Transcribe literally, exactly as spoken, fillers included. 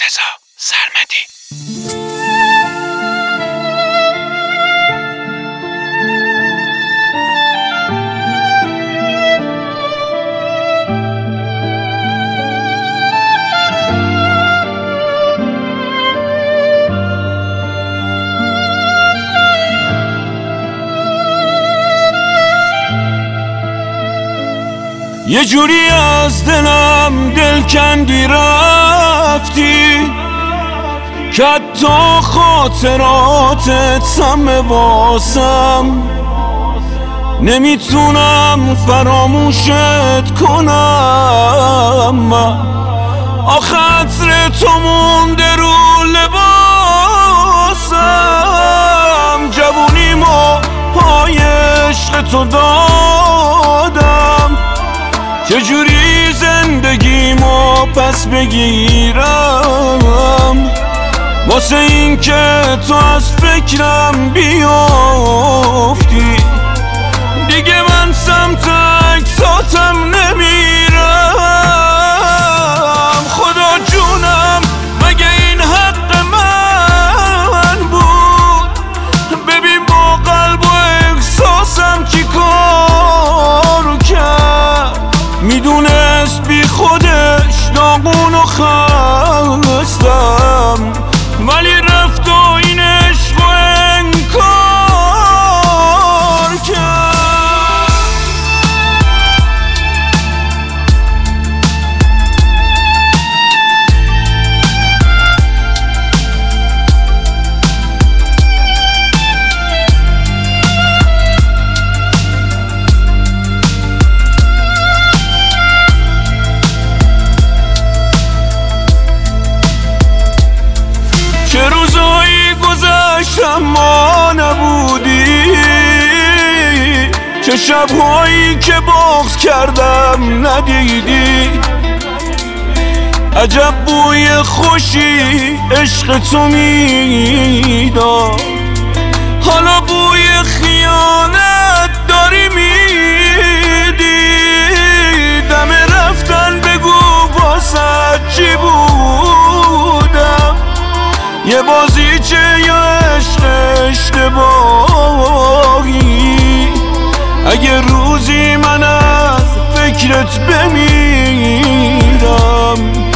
رضا سرمدی. یه جوری از دلم دل کندی رفتی که حتی خاطراتت سم واسم نمیتونم فراموشت کنم. آخه عطر تو مونده رو لباسم، جوونیمو پای عشق تو دادم، چجوری زندگیمو پس بگیرم واسه این که تو از فکرم بیافتی. دیگه من سمت عکساتم نمیرم. خدا جونم مگه این حق من بود؟ ببین با قلب و احساسم چی کار کرد. میدونست بی خودش داغون و خستم، ولی رفت و این عشق و انکار کرد. چه روزایی گذشت اما نبودی، چه شبهایی که بغض کردم ندیدی. عجب بوی خوشی عشق تو میداد، حالا بوی خیانت داری میدی. دم رفتن بگو واسه چی بودم، یه بازیچه یا عشق اشتباهی. اگه روزی من از فکرت بمیرم